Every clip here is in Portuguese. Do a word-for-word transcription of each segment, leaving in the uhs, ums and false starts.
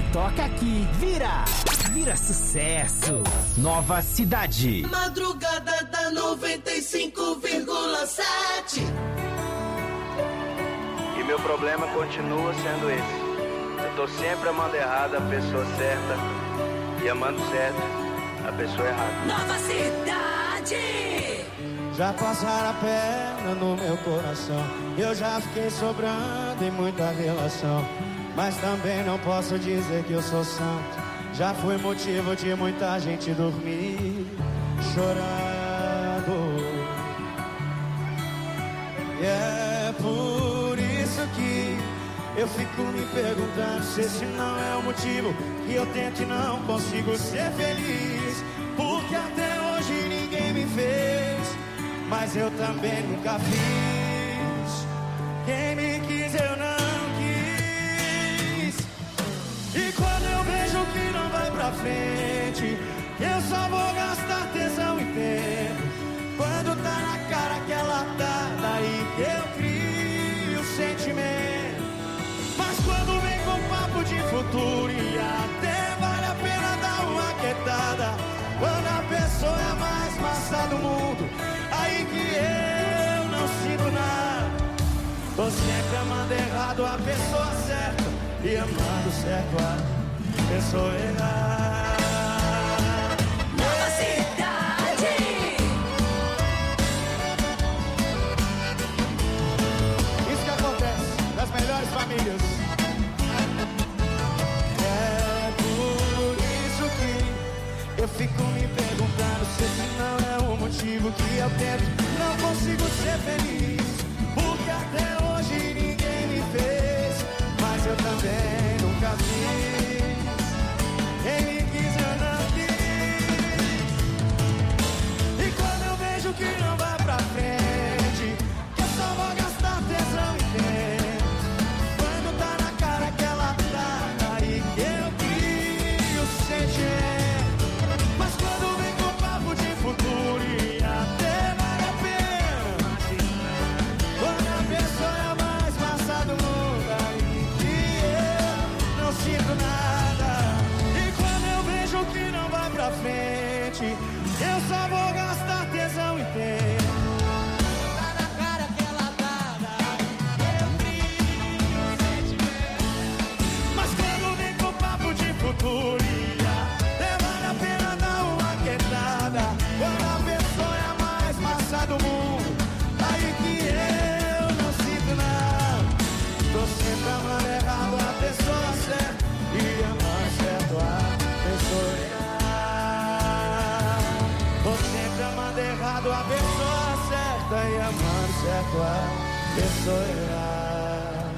toca aqui, vira, vira sucesso. Nova Cidade. Madrugada da noventa e cinco vírgula sete. E meu problema continua sendo esse. Eu tô sempre amando errado a pessoa certa e amando certo a pessoa errada. Nova Cidade. Já passaram a perna no meu coração. Eu já fiquei sobrando em muita relação, mas também não posso dizer que eu sou santo. Já fui motivo de muita gente dormir chorando. E é por isso que eu fico me perguntando se esse não é o motivo que eu tento e não consigo ser feliz. Porque até hoje ninguém me fez, mas eu também nunca fiz. Quem me quis eu não quis. E quando eu vejo que não vai pra frente, eu só vou gastar tesão e tempo. Quando tá na cara que ela tá, daí que eu crio sentimento. Mas quando vem com papo de futuro, e até vale a pena dar uma quietada. Quando a pessoa é a mais massa do mundo, aí que eu não sinto nada. Tô sempre amando errado a pessoa certa e amando certo a pessoa errada. Nova Cidade. Isso que acontece nas melhores famílias. É por isso que eu fico me perguntando se esse não é o motivo que eu tento, não consigo ser feliz. Porque até hoje ninguém me fez, mas eu também nunca fiz. Quem me quis eu não quis. E quando eu vejo que não vai pra frente, que eu só vou gastar tesão e tempo. Quando tá na cara que ela tá, aí que eu crio sentimento. Mas quando vem com papo de futuro, e até vale a pena. Quando a pessoa é a mais massa do mundo, aí que eu não sinto nada. E quando eu vejo que não vai pra frente, eu só vou gastar tesão e tempo. Tá na cara que ela dá, eu crio sentimento. Mas quando vem com papo de futuro, até vale a pena dar uma quietada. Quando a pessoa é a mais massa do mundo, aí que eu não sinto nada. Tô sempre amando errado a pessoa certa e amando certo a pessoa errada. Tô sempre amando errado a pessoa certa e amando certo a pessoa errada.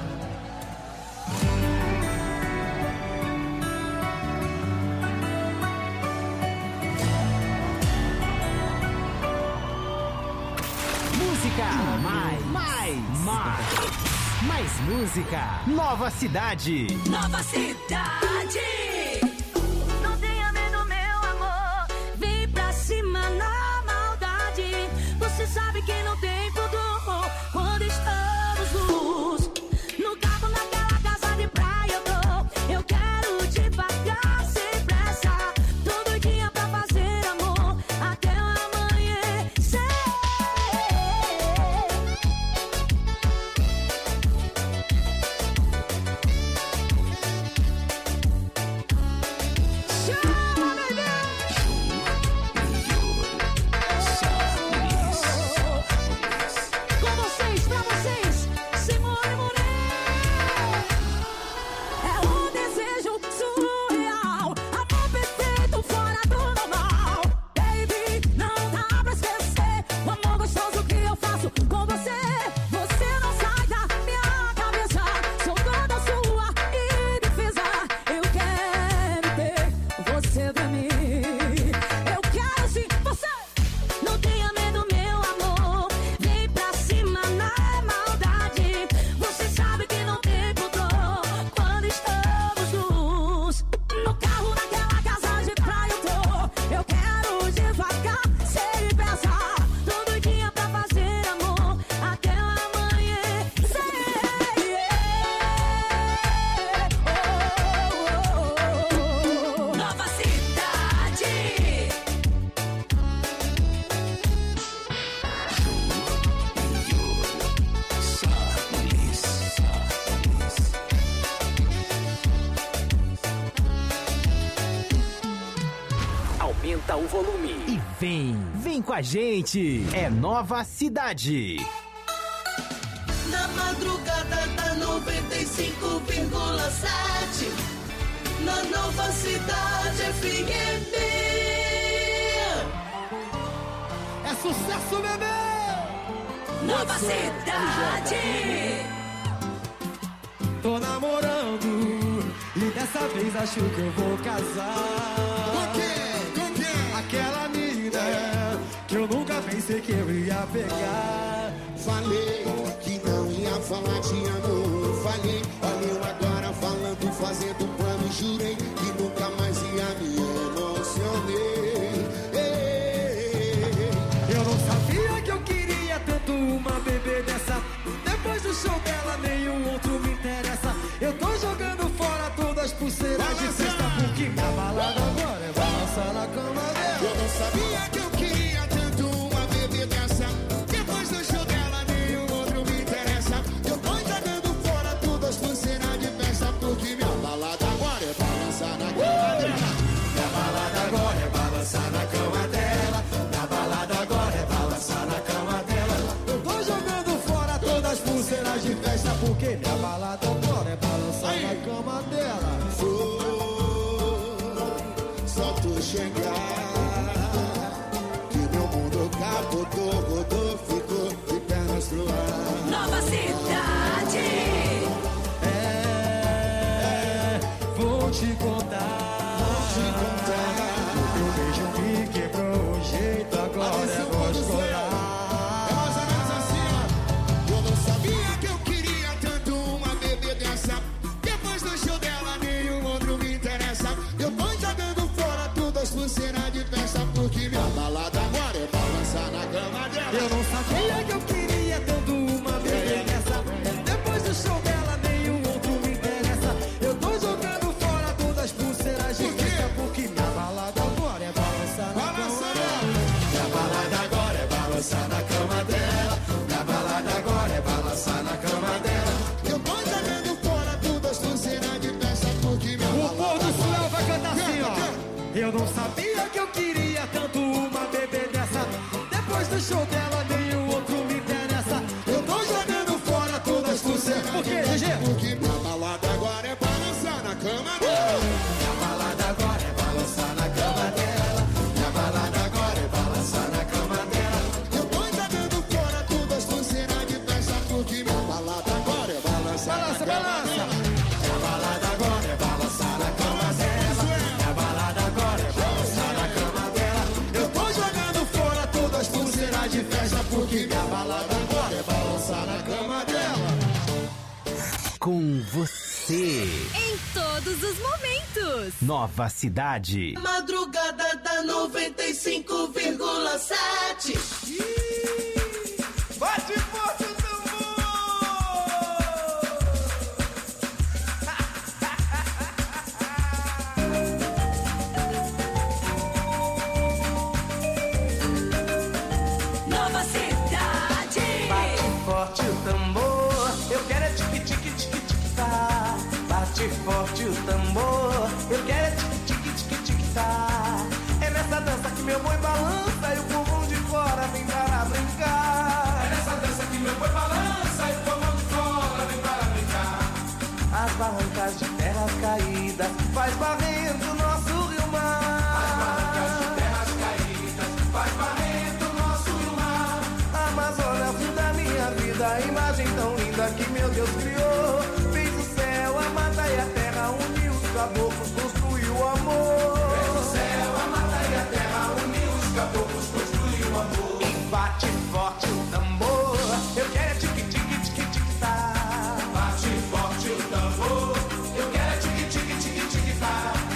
Música, mais, mais, mais, mais música. Nova Cidade. Nova Cidade. Não tenha medo, meu amor, vem pra cima na maldade. Você sabe que não tem futuro quando estamos nus. No carro, naquela casa de praia eu tô. Eu quero devagar, sem pressa. Tô doidinha pra fazer amor até o amanhecer. Chama, bebê! Aumenta o volume e vem, vem com a gente. É Nova Cidade. Na madrugada da noventa e cinco vírgula sete, na Nova Cidade F M. É sucesso, bebê! Nova Cidade. Tô namorando e dessa vez acho que eu vou casar. Com quem? Com quem? Aquela mina que eu nunca pensei que eu ia pegar. Falei que não ia falar te amo. Falei, olha eu agora falando, fazendo plano. Jurei que nunca mais ia me emocionei. Eu não sabia que eu queria tanto uma bebê dessa. Depois do show dela nenhum outro me interessa. Eu tô jogando fora todas as pulseiras de festa, porque minha balada agora é balançar na cama dela. Eu não sabia que eu queria tanto uma bebê dessa. Depois do show dela nenhum outro me interessa. Eu tô jogando fora todas as pulseiras de festa, porque minha balada agora é balançar na cama dela. Minha balada agora é balançar na cama dela. Minha balada agora é balançar na cama dela. Eu tô jogando fora todas as pulseiras de festa, porque minha balada agora é balançar na cama dela. Foi só tu chegar que meu mundo capotou, rodou, ficou de pernas pro ar. Nova Cidade. É, vou te contar. Vou te contar. O teu beijo me quebrou o jeito, agora é voz corar. É mais ou menos assim, ó. Eu não sabia que eu queria tanto uma bebê dessa. Depois do show dela nenhum outro me interessa. Eu tô jogando fora todas as pulseiras de festa, porque minha balada agora é balançar na cama dela. Eu não sabia que eu queria tanto uma bebê dessa. Depois do show dela nenhum outro me interessa. Eu tô jogando fora todas as pulseiras de Por quê? festa, porque minha balada agora é balançar na cama Balançar. dela. Minha balada agora é balançar na cama dela. Minha balada agora é balançar na cama dela. Eu tô jogando fora todas as pulseiras de festa, porque minha O povo balada do céu agora vai cantar assim, ó. Eu não sabia que eu queria tanto uma bebê dessa. Depois do show dela nenhum outro me interessa. Eu tô jogando fora todas as pulseiras. Por quê, G G? Porque minha balada agora é balançar na cama dela. Minha balada agora é balançar na cama dela. Minha balada agora é balançar na cama dela. Eu tô jogando fora todas as pulseiras de festa, porque minha balada agora é balançar Balança, na cama balança. dela. Minha balada agora é balançar na cama dela. Minha balada agora é balançar na cama dela. Eu tô jogando fora todas as pulseiras de festa, porque minha balada agora é balançar na cama dela. Com você. Em todos os momentos. Nova Cidade. Madrugada da noventa e cinco vírgula sete. Bate forte o tambor! Nova Cidade. Bate forte o tambor, eu quero é tique tique tique tique tá. Bate forte o tambor, eu quero é tique tique tique tique tá. É nessa dança que meu boi balança e o povo de fora vem para brincar. É nessa dança que meu boi balança e o povo de fora vem para brincar. As barrancas de terras caídas faz barrendo nosso rio mar. As barrancas de terras caídas faz barrendo nosso rio mar. A Amazônia, fio da minha vida, a imagem tão linda que meu Deus criou. Fez o céu, a mata e a terra, uniu os caboclos, construiu o amor. Fez o céu, a mata e a terra, uniu os caboclos, construiu o amor. E bate forte o tambor, eu quero é tique tique tique tique tá. Bate forte o tambor, eu quero é tique tique tique tique tá.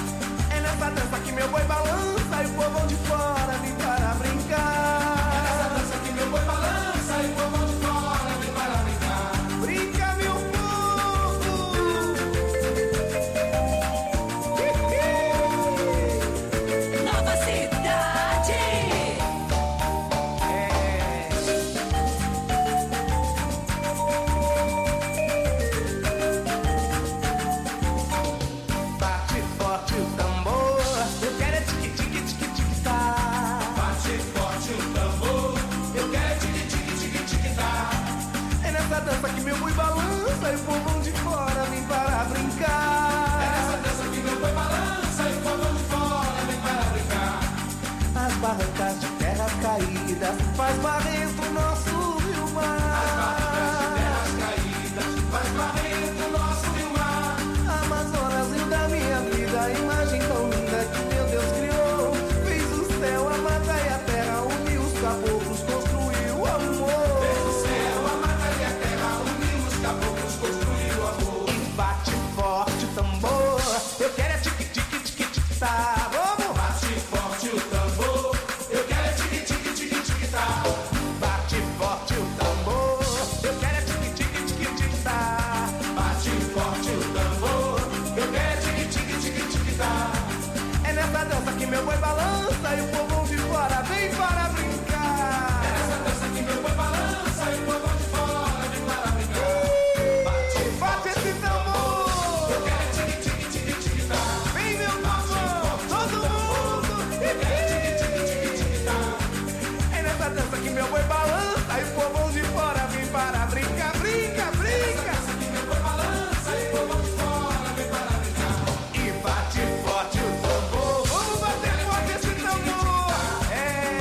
e o povão de fora vem para brincar. É nessa dança que meu boi balança e o povão de fora vem para brincar. Bate, bate esse tambor. Eu quero tique, tique, tique, tique, tá. Vem meu povão, todo mundo. Eu quero tique, tique, tique, tique, tá. É nessa dança que meu boi balança e o povão de fora vem para brincar. Brinca, brinca. É nessa dança que meu boi balança e o povão de fora vem para brincar. E bate forte o tambor. Vamos bater forte esse tambor. É.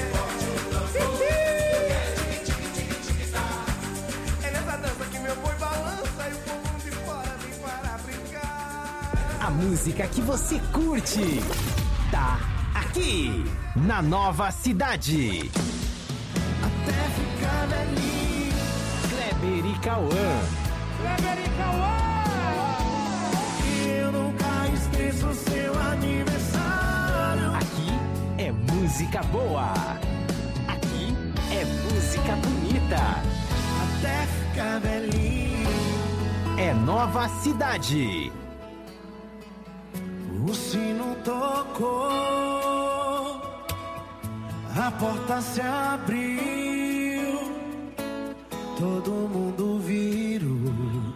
É nessa dança que meu boi balança e o povão de fora vem para brincar. A música que você curte tá aqui na Nova Cidade. Até ficar velhinho. Kleber e Cauã. Kleber e Cauã. E eu nunca esqueço seu aniversário. Aqui é música boa. Aqui é música bonita. Até ficar velhinho. É Nova Cidade. O sino tocou, a porta se abriu, todo mundo virou,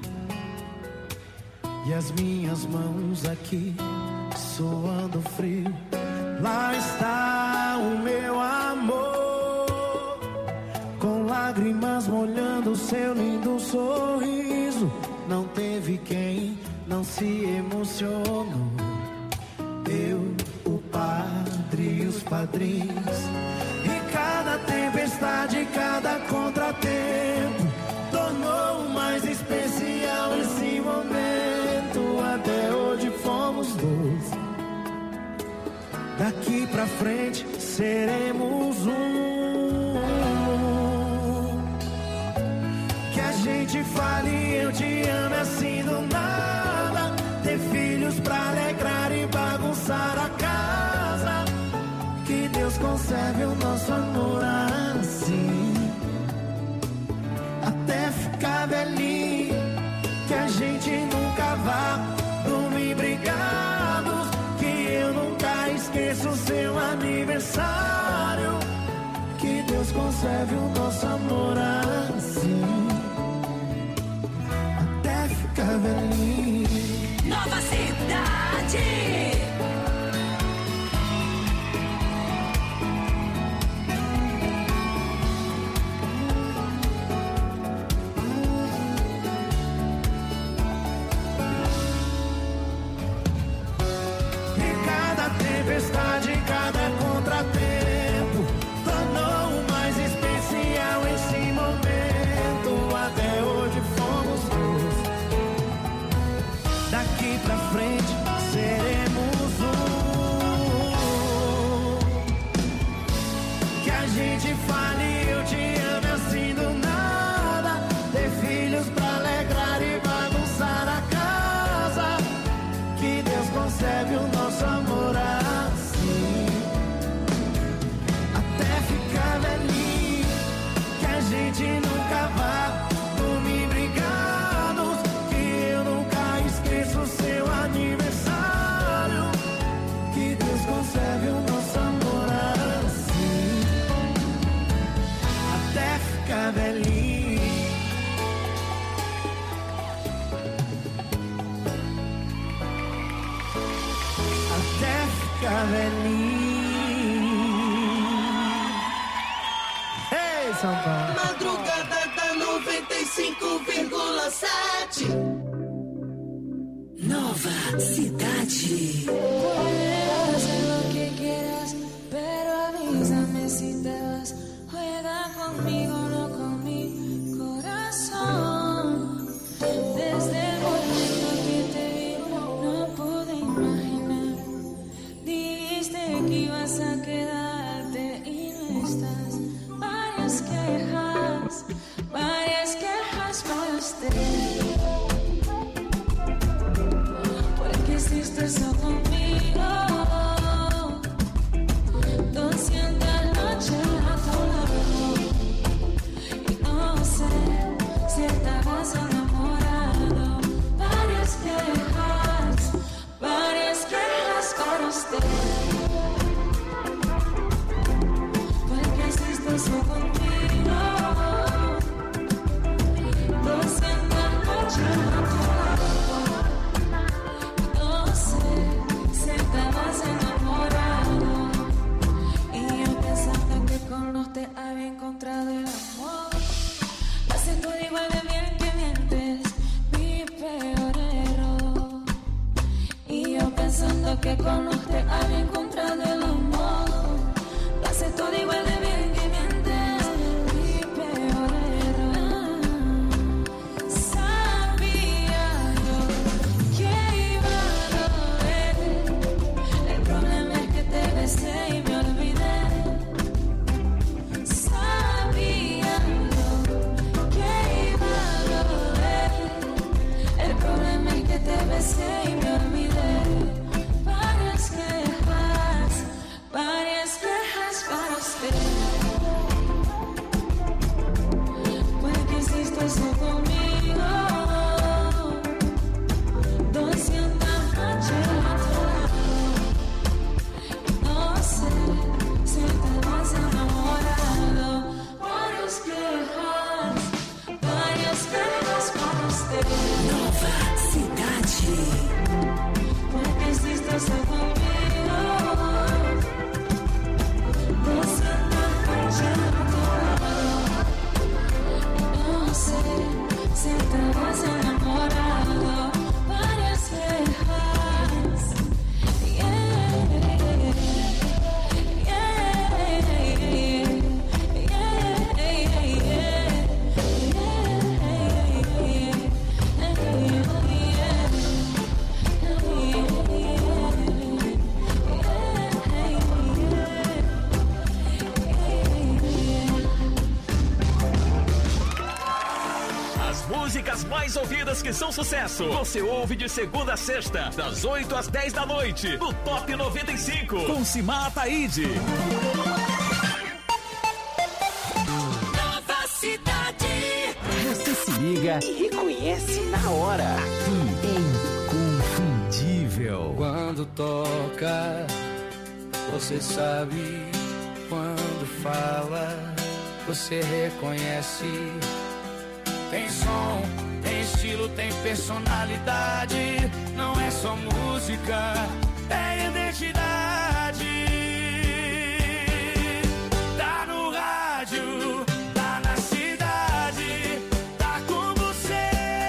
e as minhas mãos aqui suando frio. Lá está o meu amor, com lágrimas molhando seu lindo sorriso. Não teve quem não se emocionou. Eu, o padre e os padrinhos. E cada tempestade, cada contratempo tornou mais especial esse momento. Até hoje fomos dois. Daqui pra frente seremos um. Que a gente fale eu te amo assim do nada. Ter filhos pra alegrar e bagunçar a casa. Que Deus conserve o nosso amor assim. Até ficar velhinho. Que a gente nunca vá dormir brigados. Que eu nunca esqueça o seu aniversário. Que Deus conserve o nosso amor assim. Até ficar velhinho. Nova Cidade. E cada tempestade, cada contratempo tornou mais especial esse momento. Até hoje fomos dois. Daqui pra frente seremos um. Que a gente fale eu te amo assim do nada. Ter filhos pra alegrar e bagunçar a casa. Que Deus conserve o nosso amor assim. Até ficar velhinho. Que a gente nunca vá dormir brigados. Que eu nunca esqueço o seu aniversário. Que Deus conserve o nosso amor assim. Até ficar velhinho. Até ficar velhinho. Ei, São Paulo. Madrugada da noventa e cinco vírgula sete. Nova Cidade. Puedes hacer lo que quieras, pero avísame si te vas. Juega conmigo, no con mi corazón. Desde el momento que te vi, no pude imaginar. Dijiste que ibas a quedarte y no estás. Varias quejas, varias quejas para usted. Porque hiciste eso conmigo. Doscientas noches a tu lado. Y no sé si estabas enamorado. Varias quejas, varias quejas con usted. pensando que con usted había encontrado el amor. Lo hace todo igual de bien que mientes. Mi peor error. Sabía yo que iba a doler. El problema es que te besé y me olvidé. Sabía yo que iba a doler. El problema es que te besé y me olvidé. Varias quejas, varias quejas para usted. ¿Por qué hiciste eso conmigo? doscientas noches a tu lado. No sé si te vas enamorado. Varias quejas, varias quejas para usted. Nova Cidade. ¿Por qué hiciste eso conmigo? Doscientas noches a tu lado. No sé si te vas enamorado. Varias quejas. Yeah, As músicas mais ouvidas que são sucesso, você ouve de segunda a sexta, das oito às dez da noite, no Top noventa e cinco, com Simar Ataíde. Nova Cidade. Você se liga e reconhece na hora. Aqui, Inconfundível. Quando toca, você sabe. Quando fala, você reconhece. Tem som, tem estilo, tem personalidade. Não é só música, é identidade. Tá no rádio, tá na cidade, tá com você.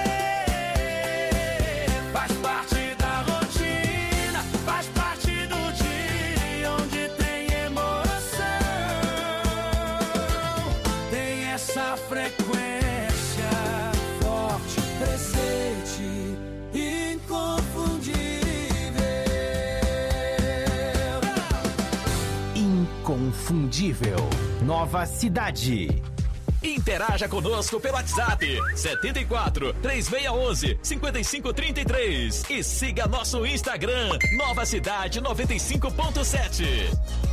Faz parte da rotina, faz parte do dia onde tem emoção. Tem essa frequência forte, presente, inconfundível. Inconfundível. Nova Cidade. Interaja conosco pelo WhatsApp setenta e quatro, três seis um um, cinco cinco três três e siga nosso Instagram Nova Cidade noventa e cinco ponto sete.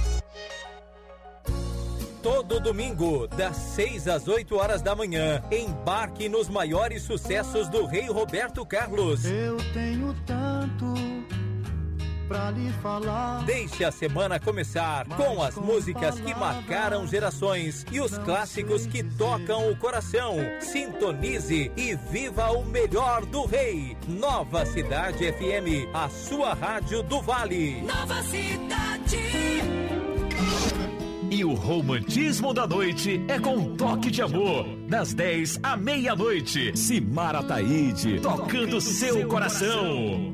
Todo domingo, das seis às oito horas da manhã, embarque nos maiores sucessos do Rei Roberto Carlos. Eu tenho tanto pra lhe falar. Deixe a semana começar com as músicas que marcaram gerações e os clássicos que tocam o coração. Sintonize e viva o melhor do Rei. Nova Cidade F M, a sua rádio do Vale. Nova Cidade. E o romantismo da noite é com um toque de amor. Das dez à meia-noite, Simar Ataíde, tocando seu coração.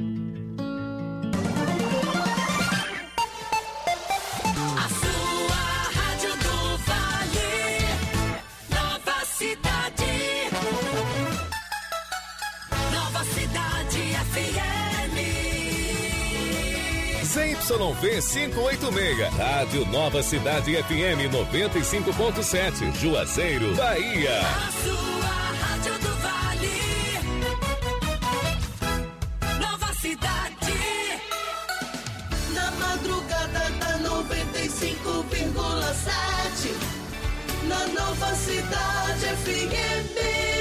A sua rádio do Vale. Nova Cidade. Nova Cidade F M. Z Y V quinhentos e oitenta e seis, Rádio Nova Cidade F M noventa e cinco ponto sete, Juazeiro, Bahia. A sua rádio do Vale. Nova Cidade. Na madrugada da noventa e cinco vírgula sete. Na Nova Cidade F M.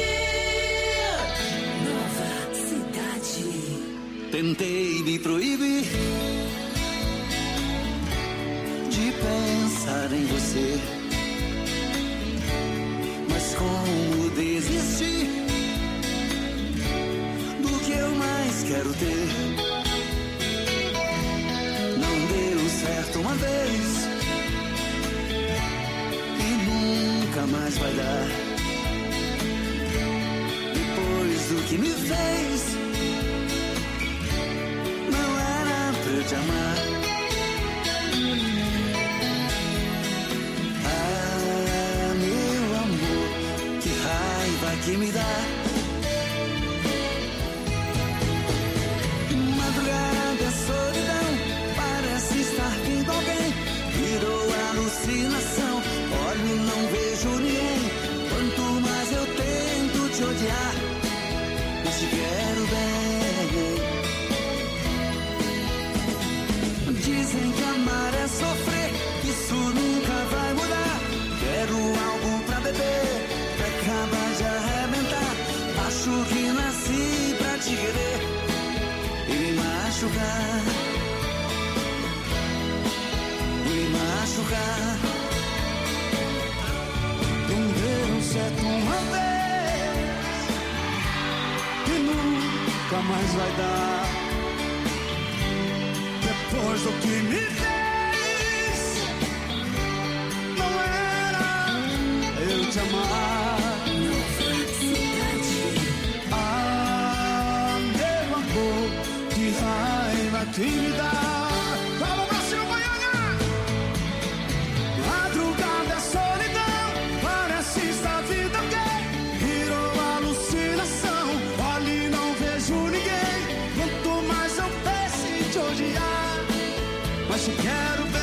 Nova Cidade. Tentei me proibir de pensar em você, mas como desistir do que eu mais quero ter? Não deu certo uma vez e nunca mais vai dar. Depois do que me fez, não era te amar. Ah, meu amor, que raiva que me dá. Madrugada, solidão, parece estar vindo alguém. Virou alucinação, olho e não vejo ninguém. Quanto mais eu tento te odiar, eu te quero bem. Dizem que amar é sofrer, isso nunca vai mudar. Quero algo pra beber, pra acabar de arrebentar. Acho que nasci pra te querer e me machucar, e me machucar. Entenderam certo uma vez que nunca mais vai dar. Depois do que me fez, não era eu te amar. Ah, meu amor, que raiva que me dá. Vamos, Brasil, Goiânia! Madrugada é solidão, parece estar vindo alguém. Virou alucinação, olha e não vejo ninguém. Quanto mais eu penso em te odiar, mas te quero bem.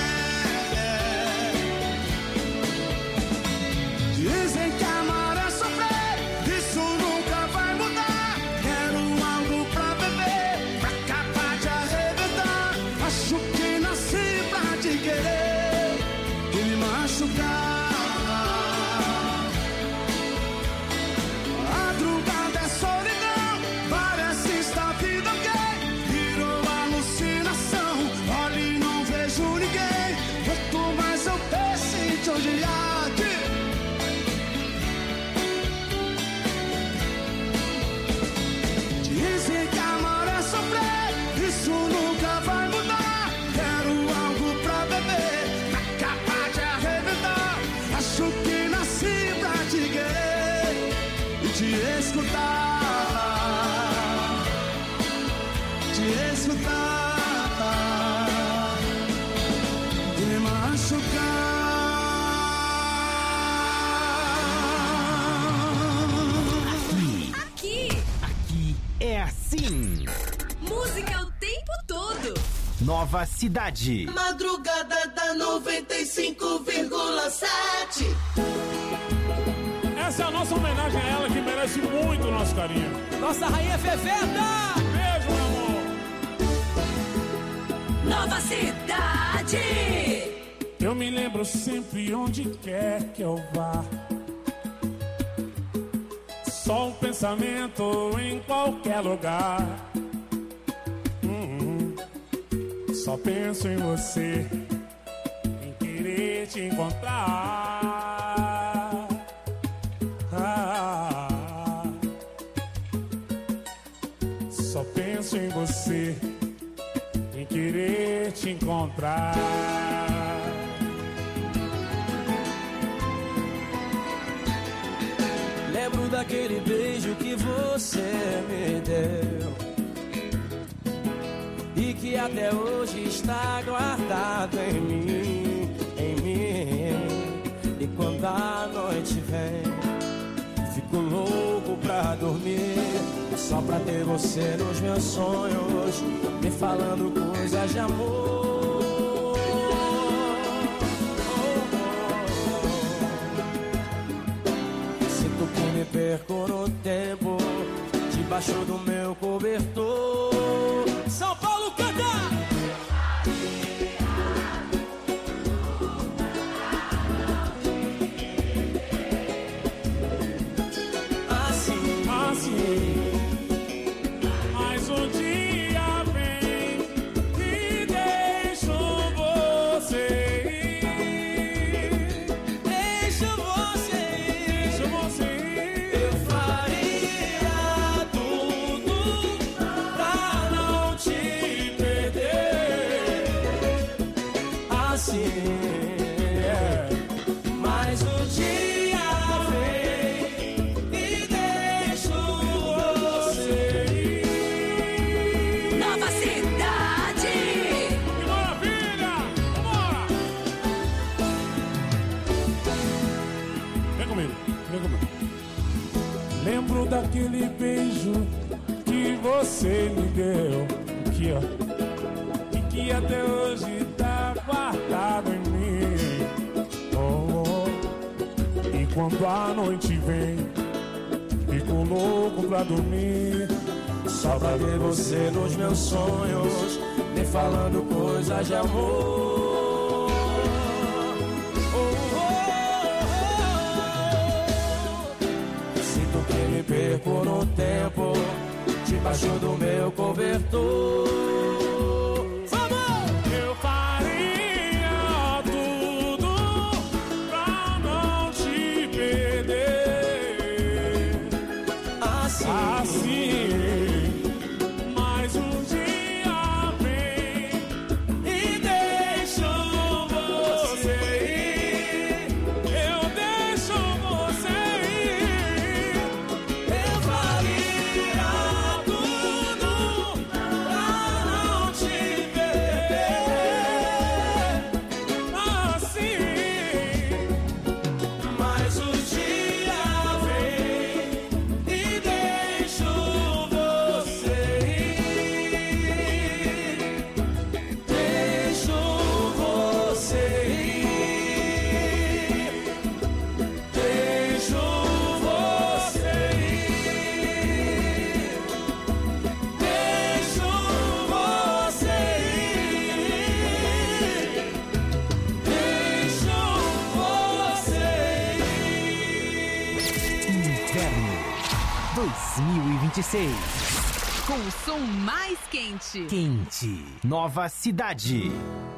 Dizem que amar é sofrer, isso nunca vai mudar. Quero algo pra beber, pra acabar de arrebentar. Acho que nasci pra te querer e me machucar. Madrugada é solidão, parece estar vindo alguém. Virou alucinação, olha e não vejo ninguém. Quanto mais eu penso em te odiar, dizem que amar é sofrer, isso nunca vai mudar. Quero algo pra beber, pra acabar de arrebentar. Acho que nasci pra te querer e te escutar, te escutar e me machucar. Aqui, É assim. música o tempo todo. Nova Cidade. Madrugada da noventa e cinco vírgula sete. Essa é a nossa homenagem a ela, que merece muito o nosso carinho. Nossa rainha Fefeta! Beijo, meu amor. Nova Cidade. Eu me lembro sempre onde quer que eu vá. Só um pensamento em qualquer lugar. Hum, só penso em você, em querer te encontrar. Ah, só penso em você, em querer te encontrar. Lembro daquele beijo que você me deu e que até hoje está guardado em mim, em mim. E quando a noite vem, fico louco pra dormir, só pra ter você nos meus sonhos, me falando coisas de amor. Me perco no tempo, debaixo do meu cobertor. São Paulo canta! Assim, assim. Mais um dia vem e deixo você ir. Deixa você ir. Deixa você ir. É. Mas o dia vem e deixo você ir. Nova Cidade. aquele beijo que você me deu, aqui ó, e que até hoje tá guardado em mim. Oh, oh. E quando a noite vem, fico louco pra dormir, só pra ver você nos meus sonhos, me falando coisas de amor. Oh, oh, oh. Sinto que me perco no tempo, debaixo do meu cobertor. Eu faria tudo pra não te perder, assim, assim. Mas um dia vem e deixo você ir. Eu deixo você ir. Eu faria tudo pra não te perder, assim. Mas o dia vem e deixo você ir. Deixo você ir. Deixo você ir. Deixo você ir. Deixo você ir. Inverno dois mil e vinte e seis. Com o som mais quente. Quente. Nova Cidade.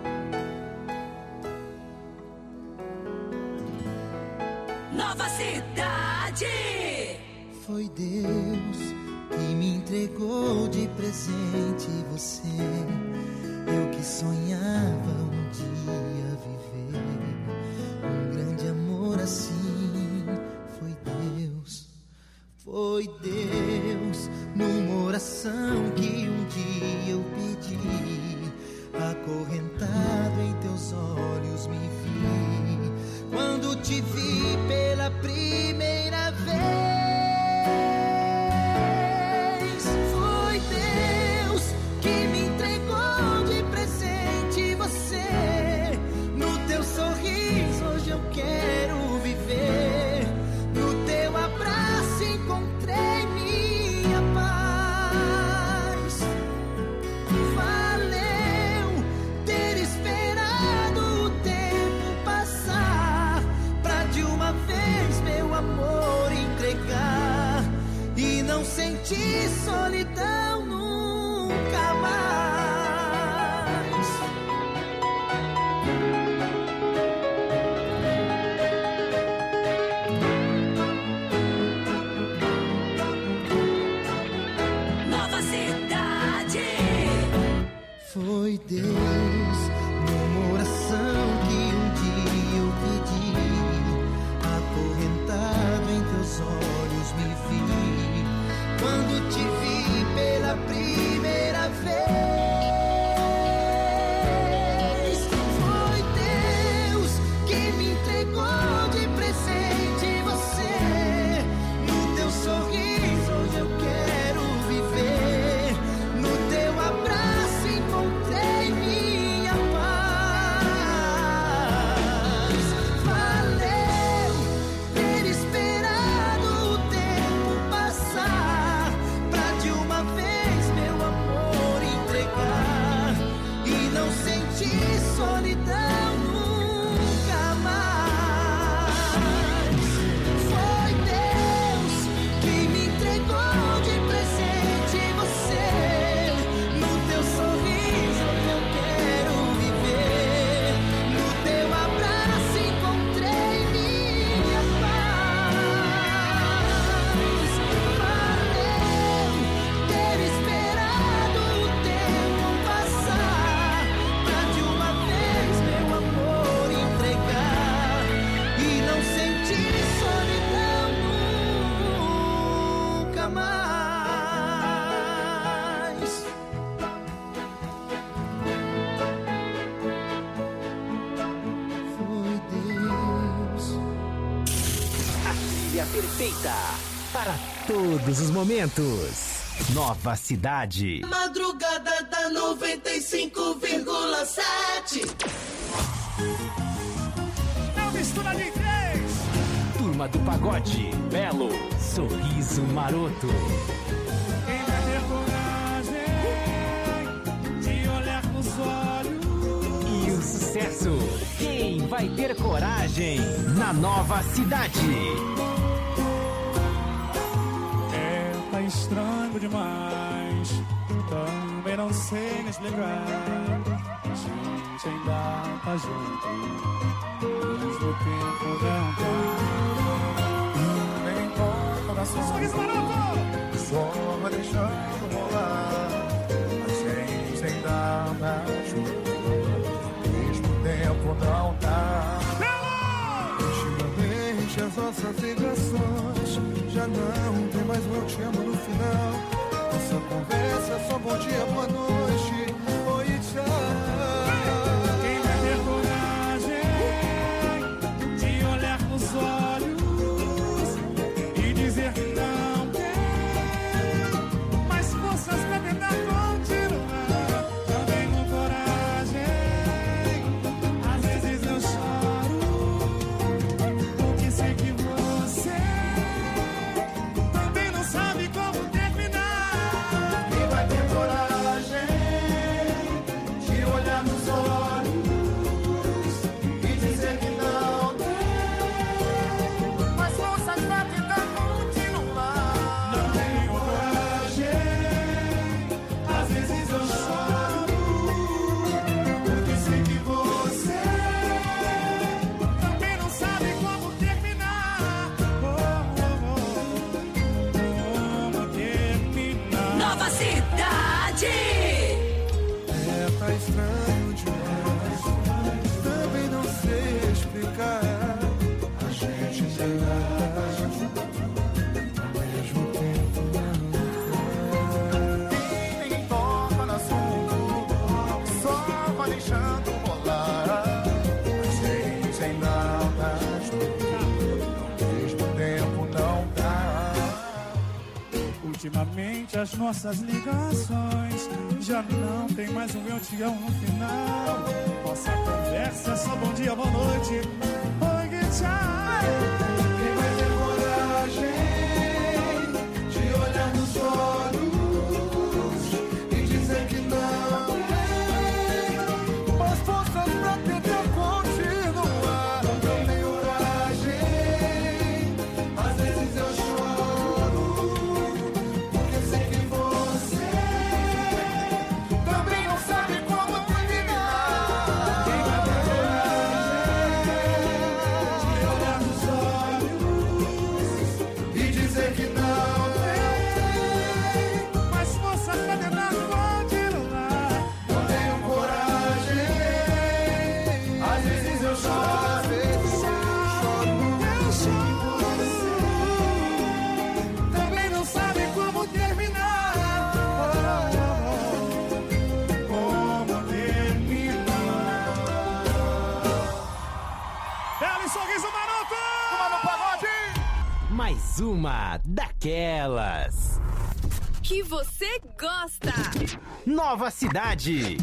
Nova Cidade. Foi Deus que me entregou de presente você. Eu que sonhava um dia viver um grande amor assim. Foi Deus, foi Deus, numa oração que um dia eu pedi, acorrentado em teus olhos me vi, quando te vi pela primeira vez. Foi Deus que me entregou de presente você. No teu sorriso hoje eu quero viver, no teu abraço encontrei minha paz. Valeu ter esperado o tempo passar, pra de uma vez meu amor entregar e não sentir solidão nunca mais. Nova Cidade. Foi Deus, numa oração que um dia eu pedi, acorrentado em teus olhos me vi, quando te vi pela primeira vez. Foi Deus que me entregou de presente você. No teu sorriso hoje eu quero viver, no teu abraço encontrei minha paz. Valeu ter esperado o tempo passar, pra de uma vez meu amor entregar e não sentir solidão nunca mais. Foi Deus que me entregou de presente você. No teu sorriso eu quero viver, no teu abraço encontrei minha paz. Valeu ter esperado o tempo passar, pra de uma vez meu amor entregar e não sentir solidão nunca mais. Foi Deus. A trilha perfeita para todos os momentos. Nova Cidade. Madrugada da noventa e cinco vírgula sete. Não mistura de três. Turma do Pagode. Belo. Sorriso Maroto. Quem vai ter coragem de olhar nos olhos? E o sucesso. Quem vai ter coragem? Na Nova Cidade. Tá estranho demais, também não sei me explicar. A gente ainda tá junto, mesmo tempo não tá. Nem importa da sua sorriso maroto, só vai deixando rolar. A gente ainda tá junto, mesmo tempo não tá. Ultimamente as nossas ligações já não tem mais o eu te amo no final. Nossa conversa é só bom dia, boa noite, oi e tchau. Quem vai ter coragem de olhar nos olhos e dizer que não quer mais forças pra tentar continuar? Não tenho coragem, às vezes eu choro, porque sei que você sabe como terminar. Quem vai ter coragem de olhar nos olhos e dizer que não tem mais forças pra tentar continuar? Não tenho coragem, às vezes eu choro, porque sei que você também não sabe como terminar. Oh, oh, oh. Nova Cidade. É, tá estranho demais, também não sei explicar. A gente tem nada junto, ao mesmo tempo não. Quem nem toca no assunto, só vai deixando rolar. A gente tem nada junto, ao mesmo tempo não dá. Ultimamente as nossas ligações já não tem mais um eu te amo no final. Nossa conversa é só bom dia, boa noite, oi e tchau. Quem vai ter coragem de olhar nos olhos e dizer que não tem mais forças pra tentar continuar? Não tenho coragem, às vezes eu choro, porque sei que você também não sabe como terminar. Quem vai ter coragem de olhar nos olhos e dizer que não tem mais força pra tentar continuar? Não tenho coragem, às vezes eu choro, às vezes eu choro, eu choro. Você também não sabe como terminar. Como terminar. Belo e Sorriso Maroto! Uma no pagode! Mais uma daquelas. Que você gosta. Nova Cidade.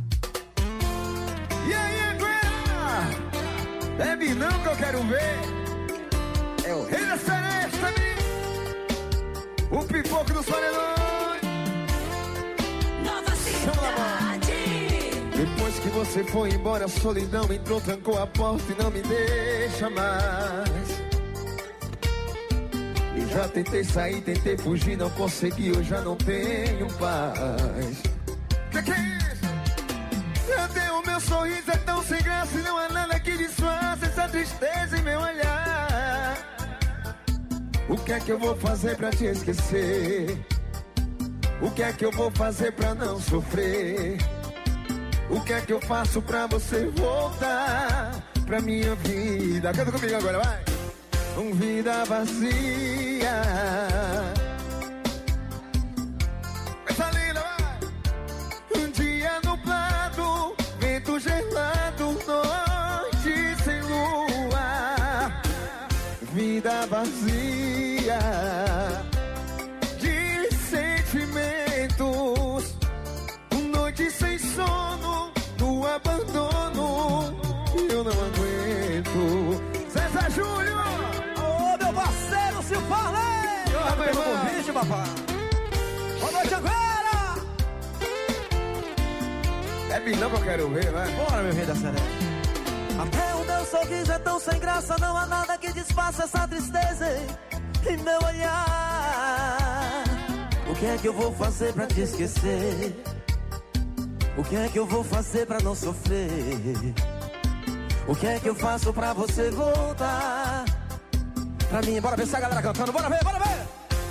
E aí, Guerra? Bebe não que eu quero ver. É o rei da seresta, o pipoco dos paredões. Nova Cidade. Depois que você foi embora, a solidão entrou, trancou a porta e não me deixa mais. Eu já tentei sair, tentei fugir, não consegui, eu já não tenho paz. Que que é isso? Até o meu sorriso é tão sem graça e não há nada que disfarce essa tristeza em meu olhar. O que é que eu vou fazer pra te esquecer? O que é que eu vou fazer pra não sofrer? O que é que eu faço pra você voltar pra minha vida? Canta comigo agora, vai! Um vida vazia. Essa linda, vai! Um dia nublado, vento gelado, noite sem lua. Vida vazia. É bilhão que eu quero ver, vai. Bora, meu rei da serena. Até o teu sorriso é tão sem graça, não há nada que disfarce essa tristeza em meu olhar. O que é que eu vou fazer pra te esquecer? O que é que eu vou fazer pra não sofrer? O que é que eu faço pra você voltar pra mim? Bora ver essa galera cantando, bora ver, bora ver!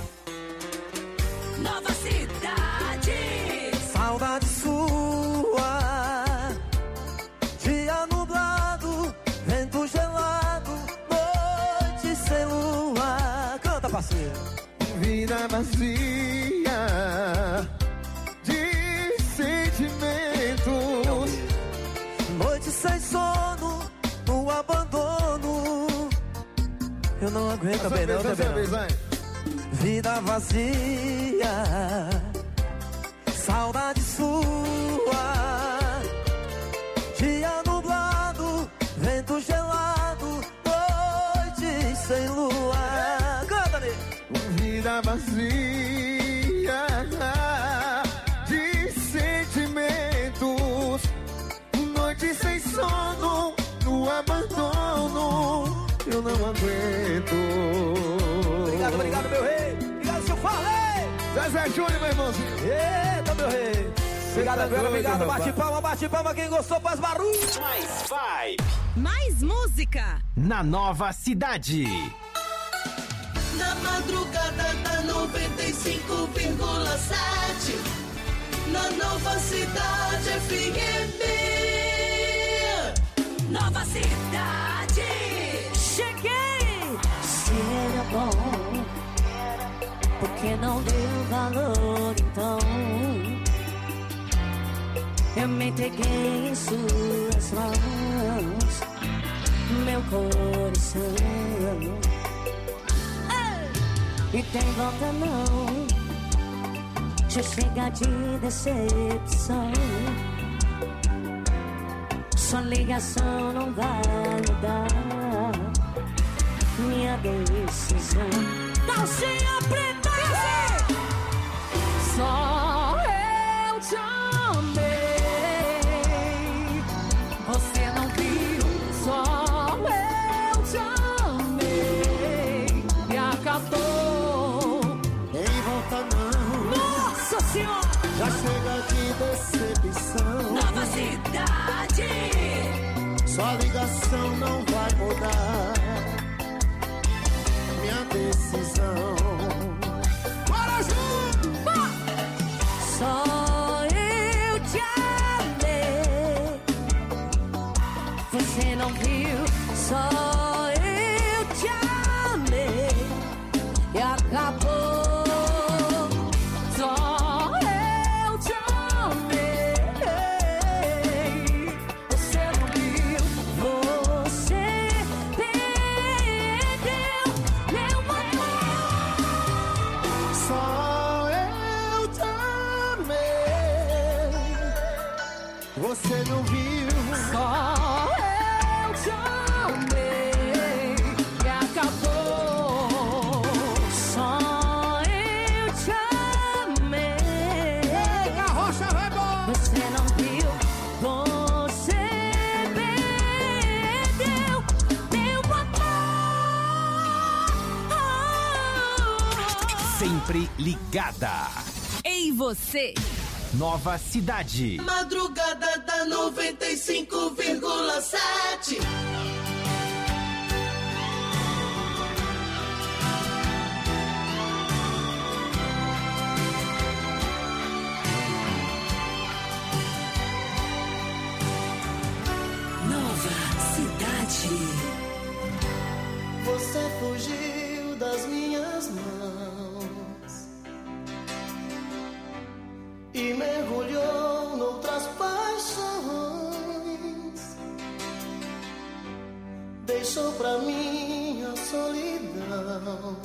Nova Cidade. Saudade sua, dia nublado, vento gelado, noite sem lua. Canta, parceiro. Vida vazia de sentimentos, noite sem sono, no abandono. Eu não aguento bem, não, também não. Vida vazia, saudade sua, dia nublado, vento gelado, noite sem lua. Canta, Ney! Vida vazia de sentimentos, noite sem sono, no abandono. Eu não aguento. Obrigado, obrigado, meu rei. Obrigado, seu Farley. Zezé Júnior, meu irmãozinho. Eita, meu rei. Obrigado, Anguera, obrigado. Bate palma, bate palma. Quem gostou faz barulho. Mais vibe. Mais música. Na Nova Cidade. Na madrugada da noventa e cinco vírgula sete. Na Nova Cidade F M. Nova Cidade. Cheguei. Se era bom, porque não deu valor então. Eu me entreguei em suas mãos, meu coração. E tem volta não, já chega de decepção. Sua ligação não vai mudar minha decisão. Calcinha preta. Só eu te amei. Você não viu. Só eu te amei. E acabou. Nem volta não. Nossa Senhora. Já chega de decepção. Nova Cidade. Sua ligação não vai mudar minha decisão. Bora junto! Só eu te amei. Você não viu? Só eu te amei. E acabou. Só eu te amei. Você não viu? Você perdeu meu amor. Só eu te amei. Você não viu? Só eu te amei. E acabou. Só eu te amei. Ei, carroça, vai embora. Você não viu? Você perdeu meu amor. Sempre ligada. Ei, você. Nova Cidade. Madrugada da noventa e cinco vírgula sete. Nova Cidade. Você fugiu das minhas mãos e mergulhou noutras paixões. Deixou pra mim a solidão.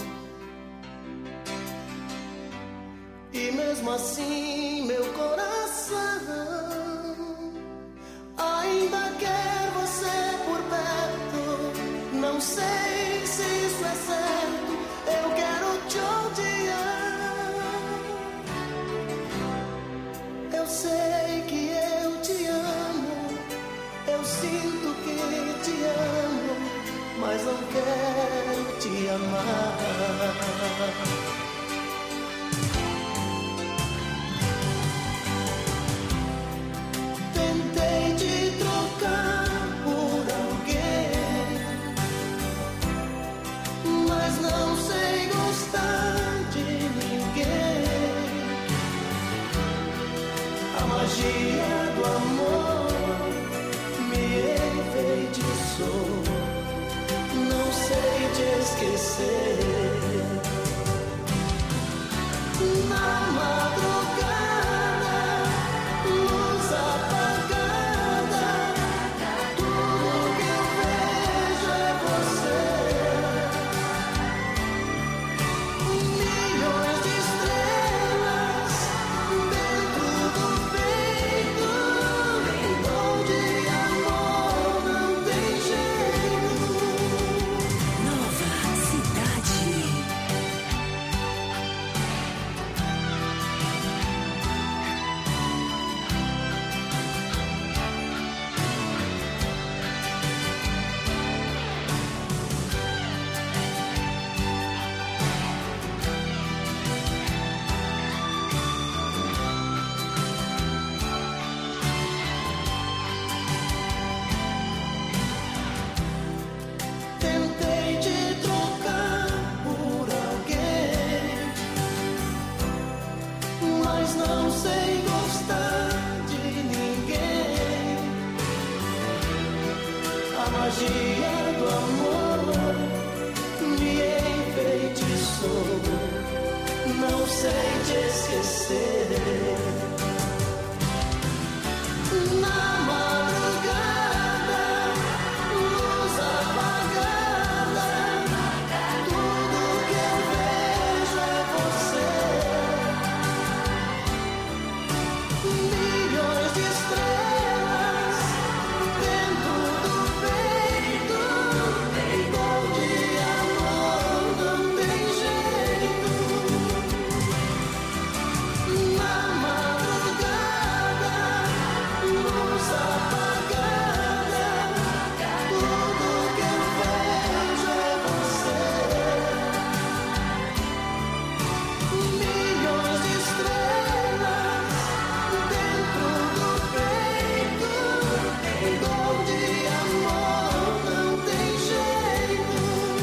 E mesmo assim meu coração ainda quer você por perto. Não sei se isso é certo, eu quero te odiar. Eu sei que eu te sinto que te amo, mas não quero te amar. Tentei te trocar por alguém, mas não sei gostar de ninguém. A magia do amor me enfeitiçou, não sei te esquecer. Na madrugada, luz apagada, tudo que eu vejo é você. Milhões de estrelas dentro do peito, dor de amor não tem jeito. Nova Cidade. Tentei te trocar por alguém, mas não sei gostar de ninguém. A magia do amor me enfeitiçou, não sei te esquecer. Na madrugada, luz apagada, tudo que eu vejo é você. Milhões de estrelas dentro do peito, dor de amor não tem jeito. Na madrugada, luz apagada, tudo que eu vejo é você. Milhões de estrelas dentro do peito, dor de amor não tem jeito.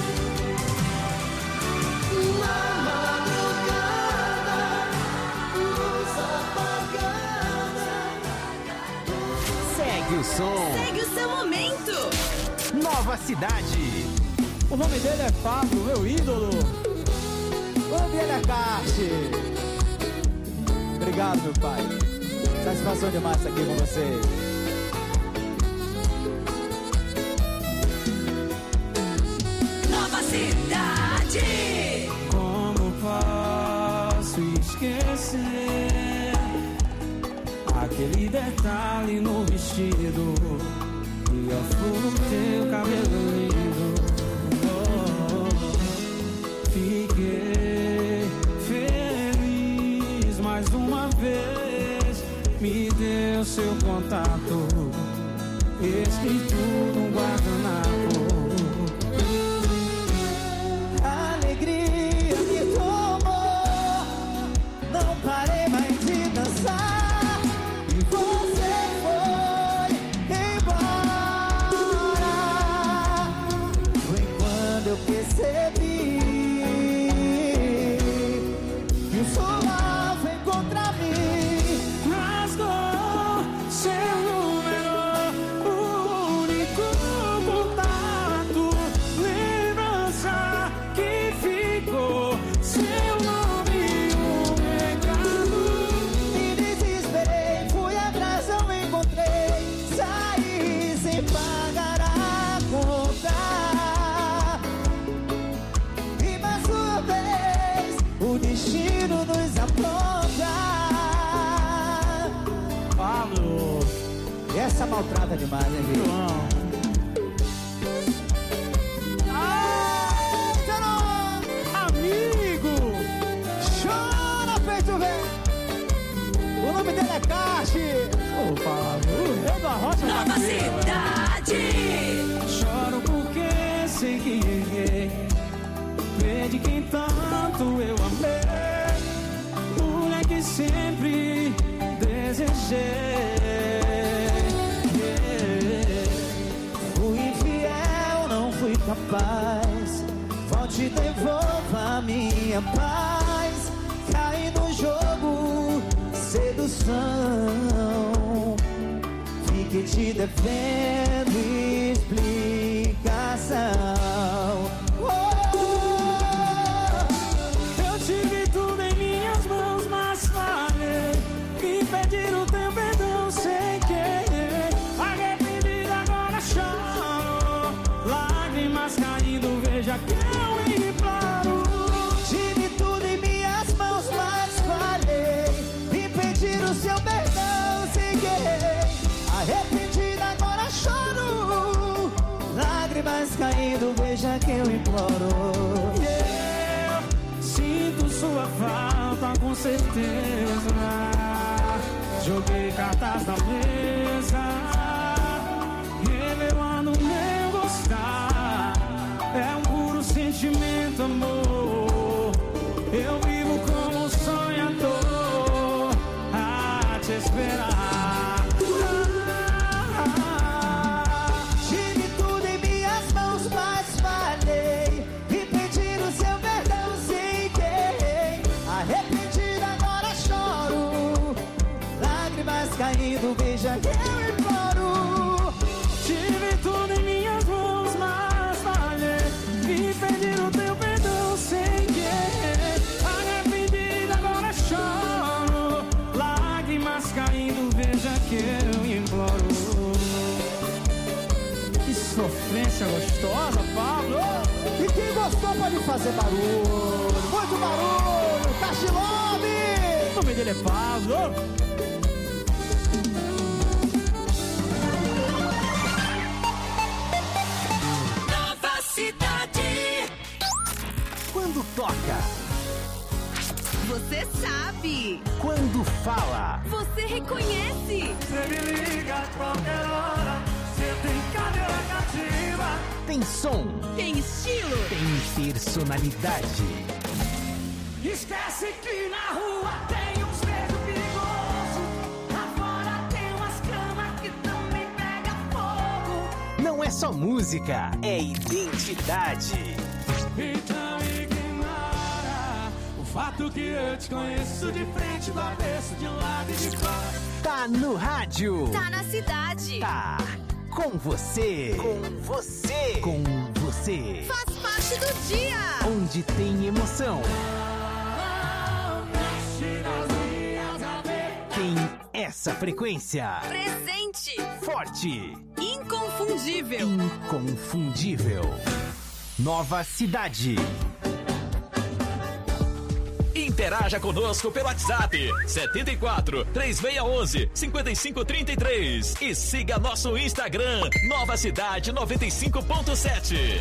Na madrugada, luz apagada. Segue o som. Segue o seu momento. Nova Cidade. O nome dele é Fábio, meu ídolo. O nome dele é Carte. Obrigado, meu pai. Satisfação demais estar aqui com você. Nova Cidade. Como posso esquecer aquele detalhe no vestido e a flor no teu cabelo lindo? Oh, fiquei feliz mais uma vez. Me deu seu contato, escrito num guardanapo. Alegria me tomou, não parei mais de dançar. E você foi embora. Foi quando eu percebi que o sol vem contra mim. Rasgou seu número, o único contato, lembrança que ficou, seu nome e um recado. Me desesperei, fui atrás, não encontrei. Saí sem pagar a conta. E mais uma vez, o destino nos apronta. Falou. Essa maltrata demais, hein, viu? Amigo, chora, peito velho. O nome dele é Caixe. Ô, Fábio, o rei da rocha. Nova Cidade. paz, volte e devolva a minha paz. Cai no jogo, sedução, fique te devendo explicação. Oh, eu tive tudo em minhas mãos, mas falhei em pedir o teu perdão sem querer. Arrependido agora choro, lágrimas caindo, veja que eu imploro. Tive tudo em minhas mãos, mas falhei em pedir o seu perdão sem querer. Arrependido agora choro, lágrimas caindo, veja que eu imploro. Yeah, sinto sua falta com certeza. Joguei cartas na mesa, revelando meu gostar. É um puro sentimento, amor. Eu vivo como sonhador a te esperar. Tive tudo em minhas mãos, mas falhei em pedir o seu perdão sem querer. Arrependido agora choro, lágrimas caindo, veja que eu imploro. Tive tudo em minhas mãos, mas falhei em pedir o teu perdão sem querer. Arrependido agora choro, lágrimas caindo, veja que eu imploro. Que sofrência gostosa, Pablo! E quem gostou pode fazer barulho, muito barulho, Cachilove! O nome dele é Pablo. Nova Cidade. Quando toca, Você sabe. quando fala, Você reconhece. Você me liga a qualquer hora. Você tem cadeira cativa. tem som, Tem estilo. tem personalidade. Esquece que na rua tem uns beijos perigosos. Lá fora tem umas camas que também pega fogo. Não é só música, é identidade. Então ignora o fato que eu te conheço de frente, do avesso, de um lado e de fora. Tá no rádio. Tá na cidade. Tá com você. Com você. Com você. Faz parte do dia. Onde tem emoção. Tem essa frequência. Presente. Forte. Inconfundível. Inconfundível. Nova Cidade. Interaja conosco pelo WhatsApp setenta e quatro, três seis um um, cinco cinco três três e siga nosso Instagram Nova Cidade noventa e cinco ponto sete.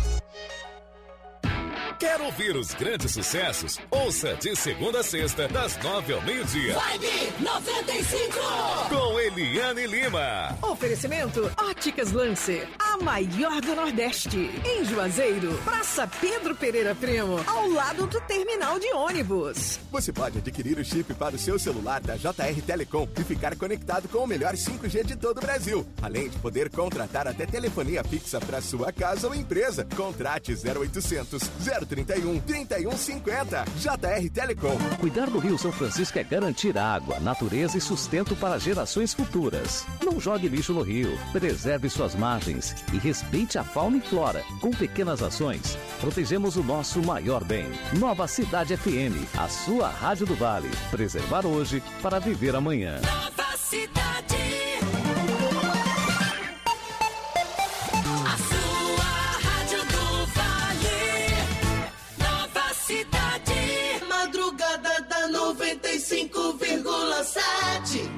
Quer ouvir os grandes sucessos? Ouça de segunda a sexta, das nove ao meio-dia. Vibe noventa e cinco. Com Eliane Lima. Oferecimento Óticas Lancer, a maior do Nordeste. Em Juazeiro, Praça Pedro Pereira Primo, ao lado do terminal de ônibus. Você pode adquirir o chip para o seu celular da J R Telecom e ficar conectado com o melhor cinco G de todo o Brasil. Além de poder contratar até telefonia fixa para sua casa ou empresa. Contrate zero oitocentos, zero trinta e um, trinta e um cinquenta. J R Telecom. Cuidar do Rio São Francisco é garantir água, natureza e sustento para gerações futuras. Não jogue lixo no rio, preserve suas margens e respeite a fauna e flora. Com pequenas ações, protegemos o nosso maior bem. Nova Cidade F M, a sua rádio do Vale. Preservar hoje para viver amanhã. Nova Cidade. A sua rádio do Vale. Nova Cidade. Madrugada da noventa e cinco vírgula sete.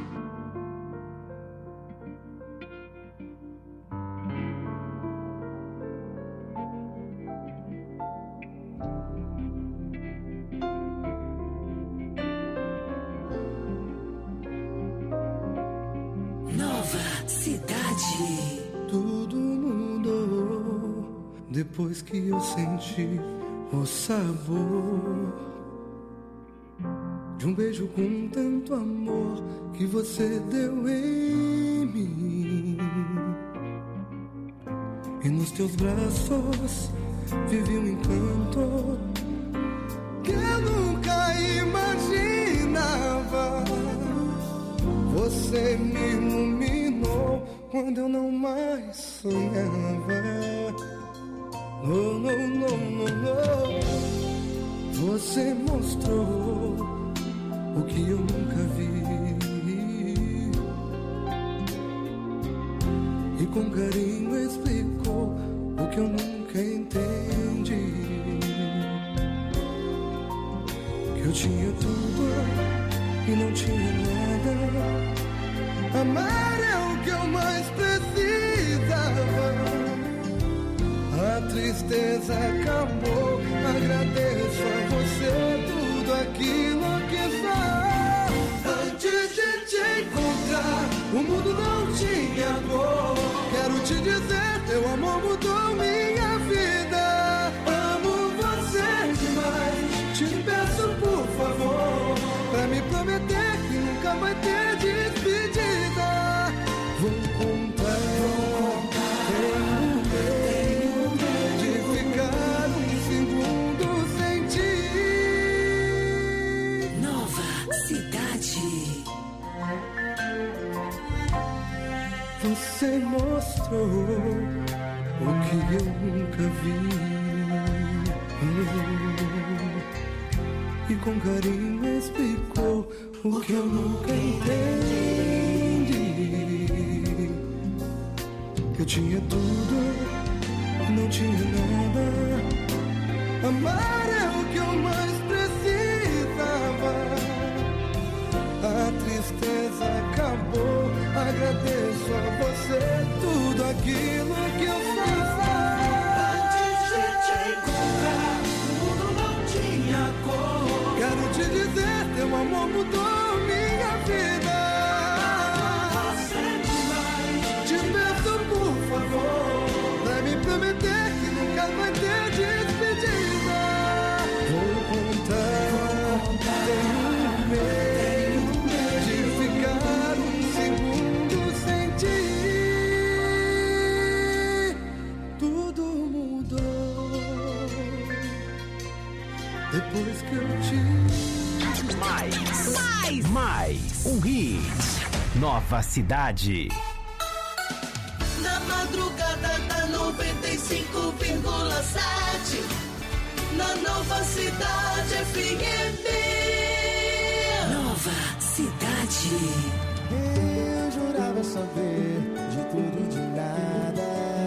Nova Cidade. Tudo mudou depois que eu senti o sabor de um beijo com tanto amor que você deu em mim. E nos teus braços vivi um encanto que eu nunca imaginava. Você me iluminou quando eu não mais sonhava. Não, não, não, não, não. Você mostrou o que eu nunca vi e com carinho explicou o que eu nunca entendi. Que eu tinha tudo e não tinha nada. Amar é o que eu mais precisava. A tristeza acabou. Agradeço a você tudo aquilo que sou. Antes de te encontrar, o mundo não tinha cor. Quero te dizer, teu amor mudou minha vida. Amo você demais. Te peço por favor, pra me prometer que nunca vai ter despedida. Vou contar, vou contar. Tenho medo de ficar um segundo sem ti. Nova Cidade. Você mostrou o que eu nunca vi. E com carinho explicou o que eu nunca entendi. Eu tinha tudo, não tinha nada. Amar é o que eu mais precisava. A tristeza acabou. Agradeço a você tudo aquilo que eu fiz. Antes de te encontrar, o mundo não tinha cor. Quero te dizer, teu amor mudou minha vida. Você demais. Te peço por favor, pra me prometer que nunca vai ter despedida. Vou contar, vou contar. Tenho medo de ficar um segundo sem ti. Tudo mudou depois que eu te... Mais, mais, mais um hit. Nova Cidade. Na madrugada da noventa e cinco vírgula sete, na Nova Cidade F M. Nova Cidade. Eu jurava saber de tudo e de nada.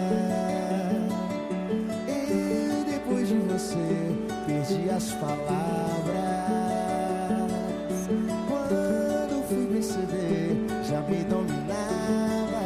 Eu, depois de você, perdi as palavras. Quando fui perceber, já me dominava.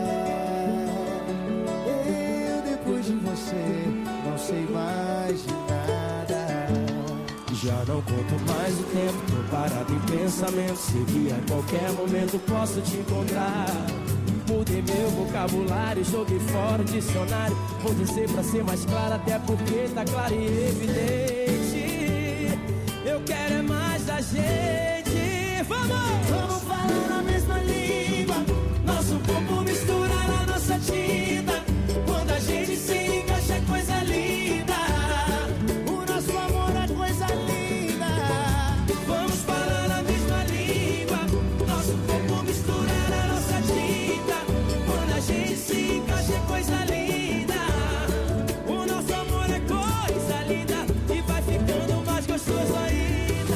Eu, depois de você, não sei mais de nada. Já não conto mais o tempo, tô parado em pensamento. Sei que a qualquer momento posso te encontrar. Mudei meu vocabulário, joguei fora o dicionário. Vou dizer pra ser mais claro, até porque tá claro e evidente. Eu quero é mais da gente. Vamos! Vamos falar a mesma língua. Nosso corpo misturar a nossa tinta. Quando a gente se encaixa é coisa linda. O nosso amor é coisa linda. Vamos falar a mesma língua. Nosso corpo misturar a nossa tinta. Quando a gente se encaixa é coisa linda. O nosso amor é coisa linda. E vai ficando mais gostoso ainda.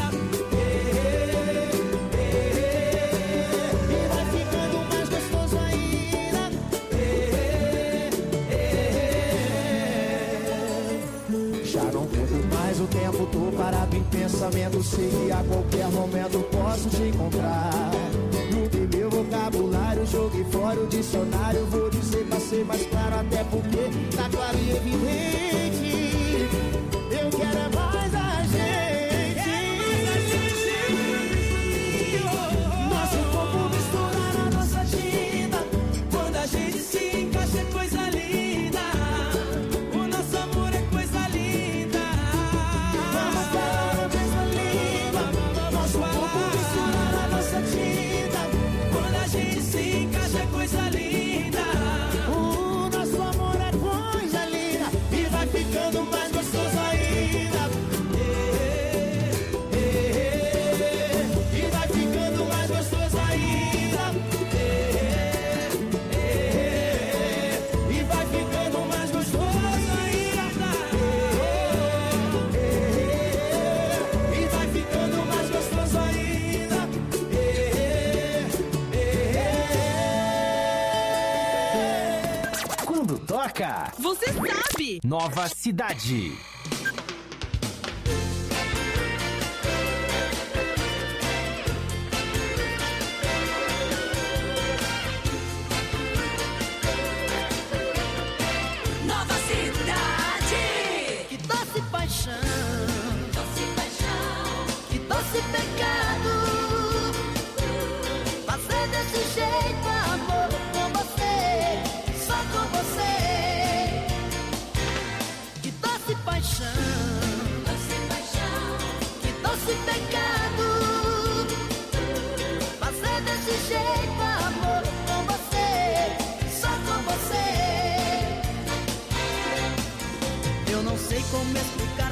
E vai ficando mais gostoso ainda. Já não conto mais o tempo, tô parado em pensamento. Sei que a qualquer momento posso te encontrar. Mudei meu vocabulário, joguei fora o dicionário. Vou dizer pra ser mais claro, até porque tá claro e evidente. Eu quero é mais a gente. Nosso corpo misturar a nossa tinta. Quando a gente se encaixa é coisa linda. O nosso amor é coisa linda. Vamos falar a mesma língua. Nosso corpo misturar a nossa tinta. Quando a gente se encaixa é coisa linda. quando toca. Você sabe. Nova Cidade. Nova Cidade. Que doce paixão, Doce paixão. que doce pecado. Fazer desse jeito amor com você, só com você. Que doce paixão, Doce paixão. que doce pecado. Fazer desse jeito amor com você, só com você. Eu não sei como explicar